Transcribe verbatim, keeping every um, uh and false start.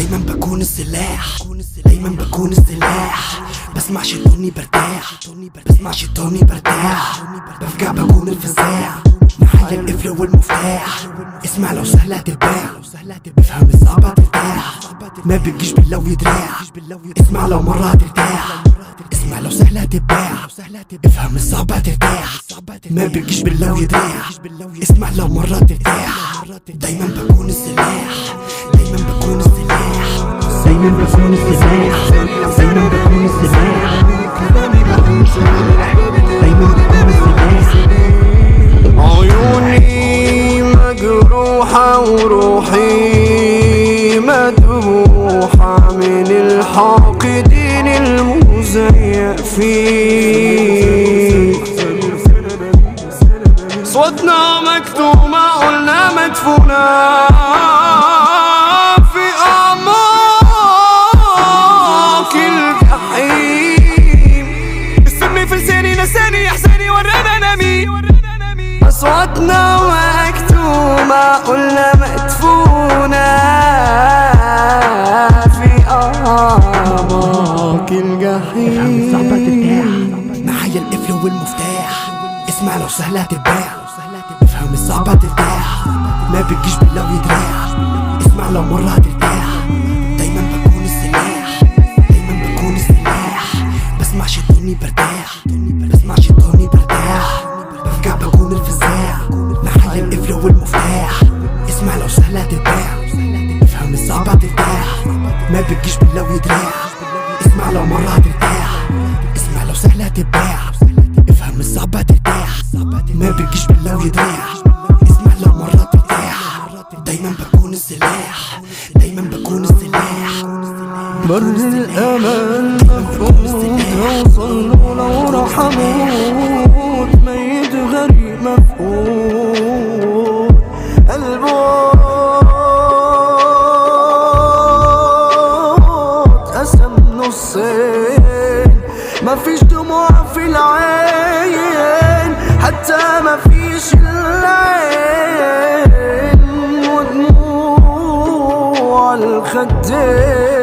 دايما بكون السلاح، دايما بكون السلاح. بسمع شيطاني برتاح، بسمع شيطاني برتاح. بفجع بكون الفزاع، محل القفل والمفتاح. اسمع لو سهلة تتباع، افهم الصعبة ترتاح. ما بتجيش بالله ويدراع، اسمع لو مرة هترتاح. اسمع لو سهلة تتباع، افهم الصعبة ترتاح. ما بتجيش بالله ويدراع، اسمع لو مرة ترتاح. دايما بكون السلاح، دايما بكون السلاح، دايما بكون السلاح، دايما بكون السلاح، دايما بكون السلاح. عيوني مجروحة وروحي مذبوحة من الحاقدين المزيفين. صوتنا مكتومة قلنا مدفونة في أعماق الجحيم. السم في لساني نساني إحساني ورانا نمي. أصواتنا مكتومة قلنا مدفونة في أعماق الجحيم. صعبة ترتاح، معايا القفل والمفتاح. اسمع لو سهلة تتباع، افهم الصعبة ترتاح. ما بتجيش بالله ويدراع، اسمع لو مرة هترتاح. دايما بكون السلاح، دايما بكون السلاح. بسمع شيطاني برتاح، بسمع شيطاني برتاح. بفجع بكون الفزاع، معايا القفل والمفتاح. اسمع لو سهلة تتباع، افهم الصعبة ترتاح. ما بتجيش بالله ويدراع، اسمع لو مرة هترتاح. اسمع لو سهلة تتباع، افهم الصعبة ترتاح. ما بتجيش بالله ويدراع، اسمع لو مرة ترتاح. دايما بكون السلاح، دايما بكون السلاح. بر الأمان مفقود وصلوا لو رحموت. ميت غريب مفقود، الموت قسم نصين. مفيش دموع في العين، حتى مفيش العين ودموع الخدين.